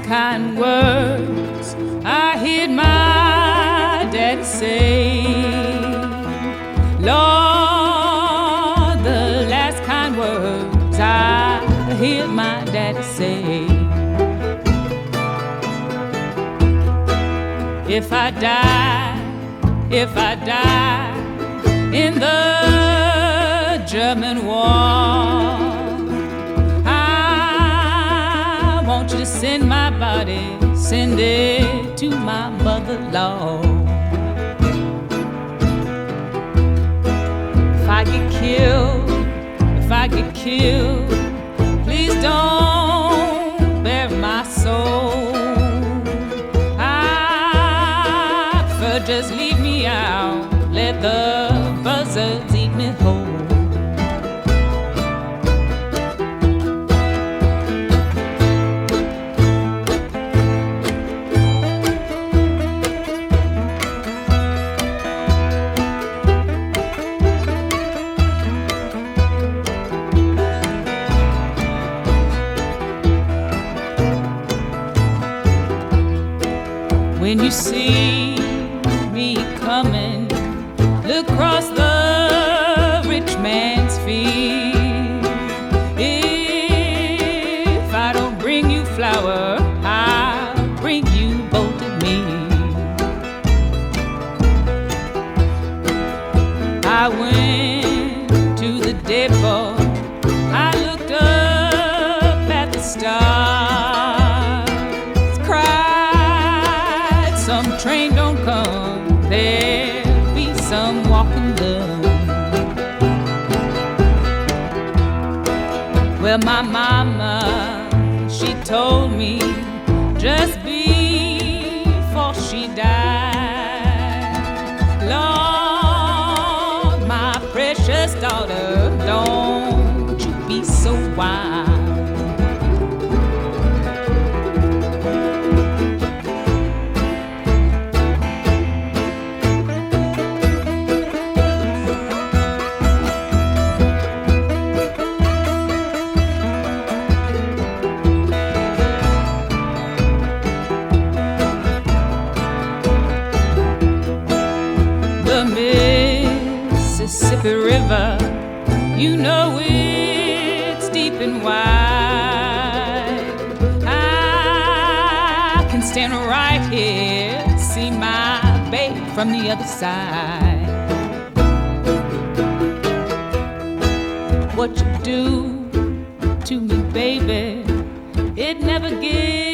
kind words I heard my daddy say. Lord, the last kind words I heard my daddy say. If I die in the German war, I want you to send my body, send it to my mother-in-law. If I get killed, please don't bury my soul. I prefer just leave me out, let the buzzards eat me whole. When you see me coming, look across the rich man's field. If I don't bring you flour, I'll bring you bolted meat. I went to the depot, I looked up at the stars, cried, some train don't come, there'll be some walking done. Well, my mama, she told me just before she died, Lord, my precious daughter, don't you be so wild. Mississippi River, you know it's deep and wide. I can stand right here, see my baby from the other side. What you do to me, baby, it never gives